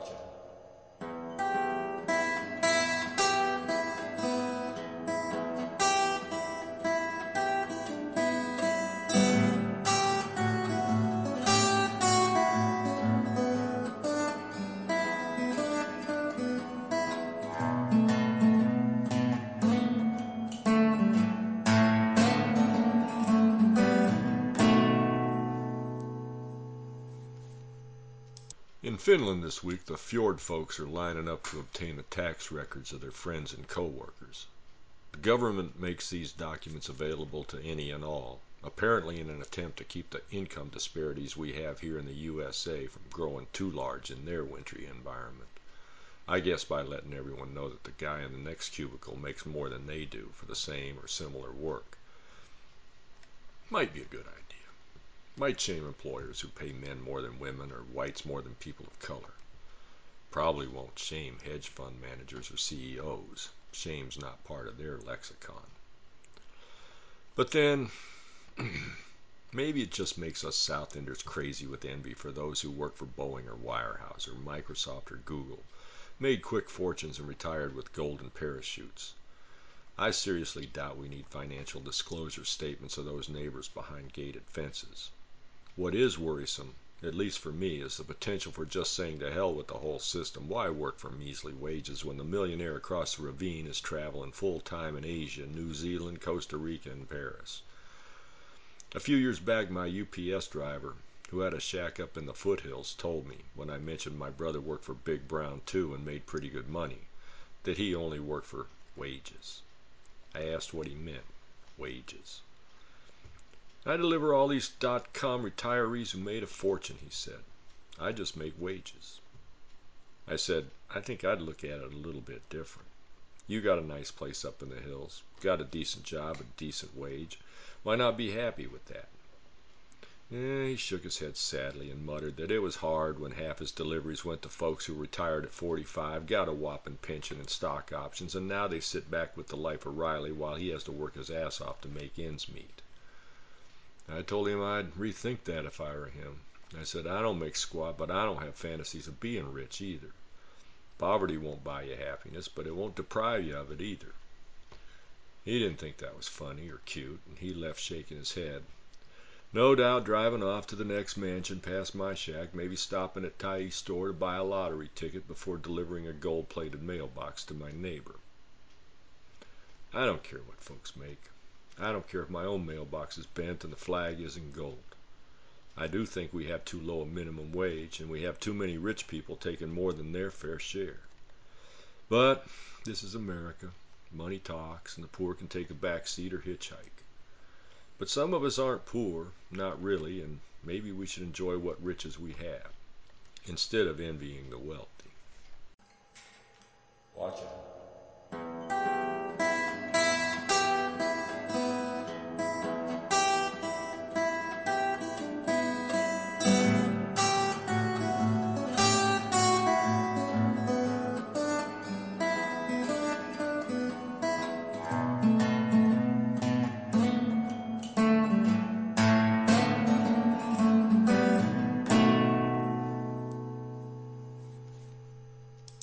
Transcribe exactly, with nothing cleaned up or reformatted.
Watch it. In Finland this week, the Fjord folks are lining up to obtain the tax records of their friends and co-workers. The government makes these documents available to any and all, apparently in an attempt to keep the income disparities we have here in the U S A from growing too large in their wintry environment. I guess by letting everyone know that the guy in the next cubicle makes more than they do for the same or similar work. Might be a good idea. Might shame employers who pay men more than women or whites more than people of color. Probably won't shame hedge fund managers or C E Os. Shame's not part of their lexicon. But then, maybe it just makes us Southenders crazy with envy for those who work for Boeing or Weyerhaeuser, or Microsoft or Google, made quick fortunes and retired with golden parachutes. I seriously doubt we need financial disclosure statements of those neighbors behind gated fences. What is worrisome, at least for me, is the potential for just saying to hell with the whole system. Why work for measly wages when the millionaire across the ravine is traveling full time in Asia, New Zealand, Costa Rica, and Paris? A few years back, my U P S driver, who had a shack up in the foothills, told me, when I mentioned my brother worked for Big Brown too and made pretty good money, that he only worked for wages. I asked what he meant. Wages. I deliver all these dot-com retirees who made a fortune, he said. I just make wages. I said, I think I'd look at it a little bit different. You got a nice place up in the hills, got a decent job, a decent wage. Why not be happy with that? Eh, he shook his head sadly and muttered that it was hard when half his deliveries went to folks who retired at forty-five, got a whopping pension and stock options, and now they sit back with the life of Riley while he has to work his ass off to make ends meet. I told him I'd rethink that if I were him. I said, I don't make squat, but I don't have fantasies of being rich either. Poverty won't buy you happiness, but it won't deprive you of it either. He didn't think that was funny or cute, and he left shaking his head. No doubt driving off to the next mansion past my shack, maybe stopping at Ty's store to buy a lottery ticket before delivering a gold-plated mailbox to my neighbor. I don't care what folks make. I don't care if my own mailbox is bent and the flag isn't gold. I do think we have too low a minimum wage, and we have too many rich people taking more than their fair share. But this is America. Money talks, and the poor can take a back seat or hitchhike. But some of us aren't poor, not really, and maybe we should enjoy what riches we have, instead of envying the wealthy. Watch it.